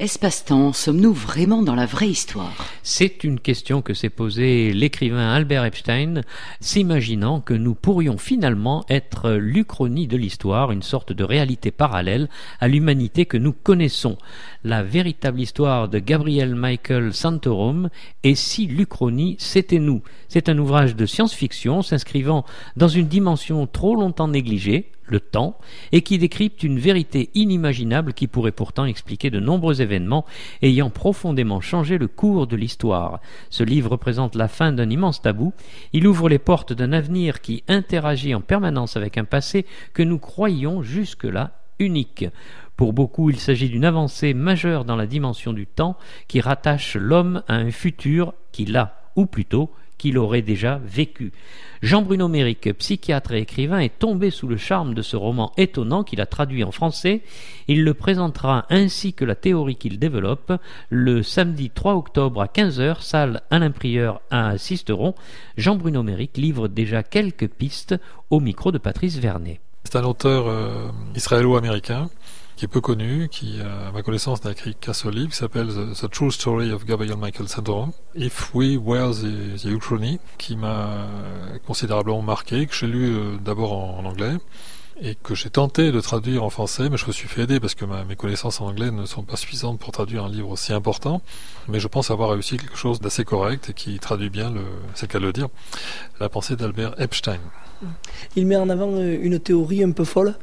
Espace-temps, sommes-nous vraiment dans la vraie histoire ? C'est une question que s'est posée l'écrivain Albert Epstein, s'imaginant que nous pourrions finalement être l'Uchronie de l'histoire, une sorte de réalité parallèle à l'humanité que nous connaissons. La véritable histoire de Gabriel Michael Santorum est Si l'Uchronie, c'était nous. C'est un ouvrage de science-fiction s'inscrivant dans une dimension trop longtemps négligée, le temps, et qui décrypte une vérité inimaginable qui pourrait pourtant expliquer de nombreux événements ayant profondément changé le cours de l'histoire. Ce livre représente la fin d'un immense tabou. Il ouvre les portes d'un avenir qui interagit en permanence avec un passé que nous croyions jusque-là unique. Pour beaucoup, il s'agit d'une avancée majeure dans la dimension du temps qui rattache l'homme à un futur qu'il a, ou plutôt qu'il aurait déjà vécu. Jean-Bruno Méric, psychiatre et écrivain, est tombé sous le charme de ce roman étonnant qu'il a traduit en français. Il le présentera ainsi que la théorie qu'il développe le samedi 3 octobre à 15h, salle Alain Prieur à Sisteron. Jean-Bruno Méric livre déjà quelques pistes au micro de Patrice Vernet. C'est un auteur israélo-américain qui est peu connu, qui, à ma connaissance, n'a écrit qu'un seul livre, qui s'appelle The True Story of Gabriel Michael Santorum, If We Were the Uchronie, qui m'a considérablement marqué, que j'ai lu d'abord en anglais, et que j'ai tenté de traduire en français, mais je me suis fait aider parce que mes connaissances en anglais ne sont pas suffisantes pour traduire un livre aussi important, mais je pense avoir réussi quelque chose d'assez correct et qui traduit bien, c'est le cas de le dire, la pensée d'Albert Epstein. Il met en avant une théorie un peu folle.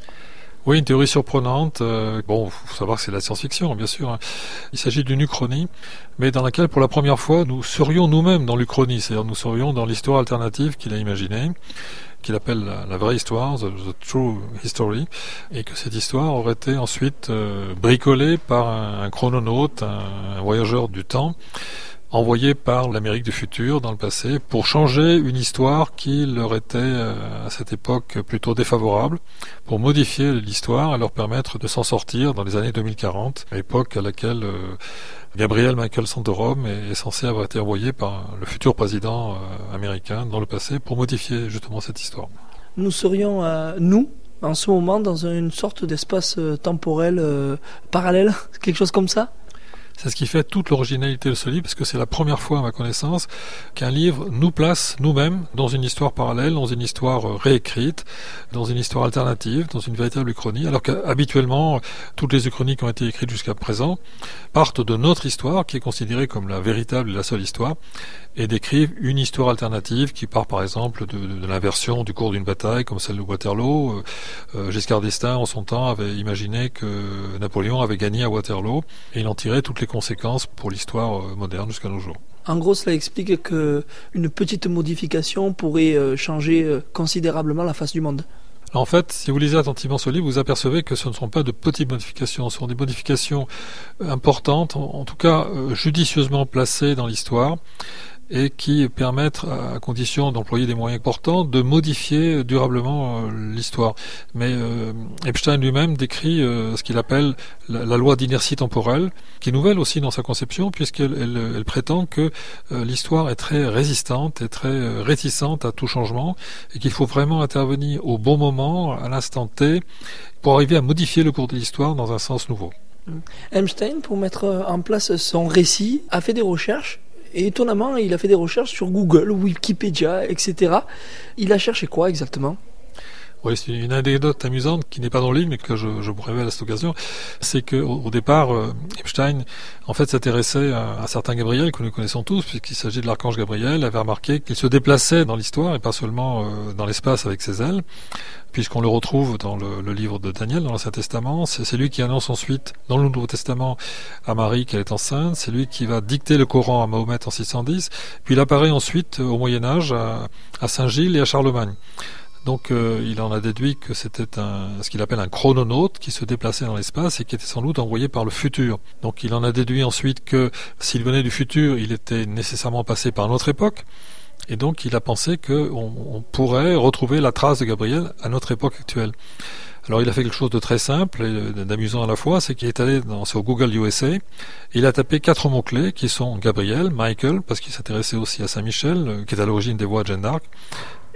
Oui, une théorie surprenante. Bon, faut savoir que c'est de la science-fiction, bien sûr. Hein. Il s'agit d'une uchronie, mais dans laquelle, pour la première fois, nous serions nous-mêmes dans l'uchronie, c'est-à-dire nous serions dans l'histoire alternative qu'il a imaginée, qu'il appelle la vraie histoire, the true history, et que cette histoire aurait été ensuite bricolée par un chrononaute, un voyageur du temps, envoyé par l'Amérique du futur dans le passé pour changer une histoire qui leur était à cette époque plutôt défavorable, pour modifier l'histoire et leur permettre de s'en sortir dans les années 2040, époque à laquelle Gabriel Michael Santorum est censé avoir été envoyé par le futur président américain dans le passé pour modifier justement cette histoire. Nous serions, nous, en ce moment, dans une sorte d'espace temporel parallèle, quelque chose comme ça ? C'est ce qui fait toute l'originalité de ce livre, parce que c'est la première fois, à ma connaissance, qu'un livre nous place nous-mêmes dans une histoire parallèle, dans une histoire réécrite, dans une histoire alternative, dans une véritable uchronie, alors qu'habituellement, toutes les uchronies qui ont été écrites jusqu'à présent partent de notre histoire, qui est considérée comme la véritable et la seule histoire, et décrivent une histoire alternative qui part par exemple de l'inversion du cours d'une bataille, comme celle de Waterloo. Giscard d'Estaing, en son temps, avait imaginé que Napoléon avait gagné à Waterloo, et il en tirait toutes les conséquences pour l'histoire moderne jusqu'à nos jours. En gros, cela explique qu'une petite modification pourrait changer considérablement la face du monde. En fait, si vous lisez attentivement ce livre, vous apercevez que ce ne sont pas de petites modifications, ce sont des modifications importantes, en tout cas judicieusement placées dans l'histoire, et qui permettent, à condition d'employer des moyens importants, de modifier durablement l'histoire. Mais Epstein lui-même décrit ce qu'il appelle la loi d'inertie temporelle, qui est nouvelle aussi dans sa conception, puisqu'elle prétend que l'histoire est très résistante et très réticente à tout changement, et qu'il faut vraiment intervenir au bon moment, à l'instant T, pour arriver à modifier le cours de l'histoire dans un sens nouveau. Epstein, pour mettre en place son récit, a fait des recherches. Et étonnamment, il a fait des recherches sur Google, Wikipédia, etc. Il a cherché quoi exactement ? Oui, c'est une anecdote amusante qui n'est pas dans le livre, mais que je vous révèle à cette occasion. C'est qu'au départ, Epstein, en fait, s'intéressait à un certain Gabriel, que nous connaissons tous, puisqu'il s'agit de l'archange Gabriel, avait remarqué qu'il se déplaçait dans l'histoire, et pas seulement dans l'espace avec ses ailes, puisqu'on le retrouve dans le livre de Daniel, dans l'Ancien Testament. C'est lui qui annonce ensuite, dans le Nouveau Testament, à Marie qu'elle est enceinte. C'est lui qui va dicter le Coran à Mahomet en 610. Puis il apparaît ensuite, au Moyen-Âge, à Saint-Gilles et à Charlemagne. Donc il en a déduit que c'était ce qu'il appelle un chrononaute qui se déplaçait dans l'espace et qui était sans doute envoyé par le futur. Donc il en a déduit ensuite que s'il venait du futur, il était nécessairement passé par notre époque. Et donc il a pensé qu'on pourrait retrouver la trace de Gabriel à notre époque actuelle. Alors il a fait quelque chose de très simple et d'amusant à la fois, c'est qu'il est allé sur Google USA, et il a tapé 4 mots-clés qui sont Gabriel, Michael, parce qu'il s'intéressait aussi à Saint-Michel, qui est à l'origine des voix de Jeanne d'Arc,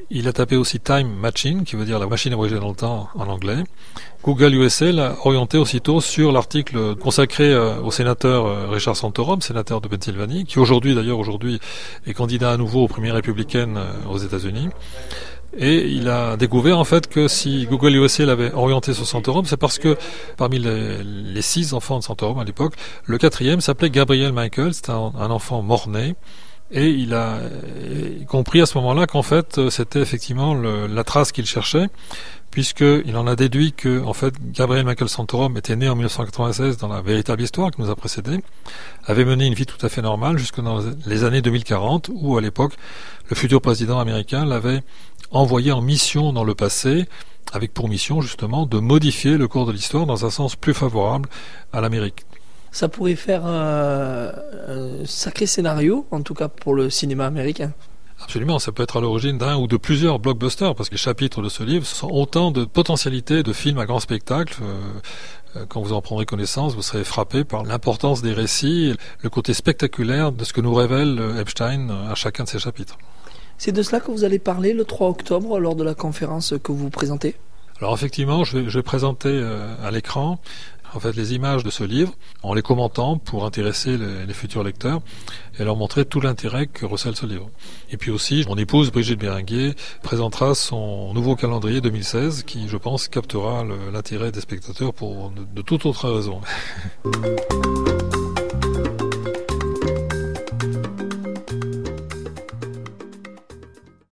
Il a tapé aussi Time Machine, qui veut dire la machine à voyager dans le temps en anglais. Google USA l'a orienté aussitôt sur l'article consacré au sénateur Richard Santorum, sénateur de Pennsylvanie, qui aujourd'hui est candidat à nouveau aux primaires républicaines aux États-Unis. Et il a découvert en fait que si Google USA l'avait orienté sur Santorum, c'est parce que parmi les 6 enfants de Santorum à l'époque, le 4e s'appelait Gabriel Michael, c'était un enfant mort-né. Et il a compris à ce moment-là qu'en fait c'était effectivement la trace qu'il cherchait, puisqu'il en a déduit que en fait Gabriel Michael Santorum était né en 1996 dans la véritable histoire qui nous a précédé, avait mené une vie tout à fait normale jusque dans les années 2040, où à l'époque le futur président américain l'avait envoyé en mission dans le passé, avec pour mission justement de modifier le cours de l'histoire dans un sens plus favorable à l'Amérique. Ça pourrait faire un sacré scénario, en tout cas pour le cinéma américain. Absolument, ça peut être à l'origine d'un ou de plusieurs blockbusters, parce que les chapitres de ce livre sont autant de potentialités de films à grand spectacle. Quand vous en prendrez connaissance, vous serez frappé par l'importance des récits, le côté spectaculaire de ce que nous révèle Epstein à chacun de ces chapitres. C'est de cela que vous allez parler le 3 octobre lors de la conférence que vous présentez ? Alors effectivement, je vais présenter à l'écran en fait les images de ce livre en les commentant pour intéresser les futurs lecteurs et leur montrer tout l'intérêt que recèle ce livre. Et puis aussi, mon épouse Brigitte Béringuet présentera son nouveau calendrier 2016 qui, je pense, captera l'intérêt des spectateurs pour de toute autre raison.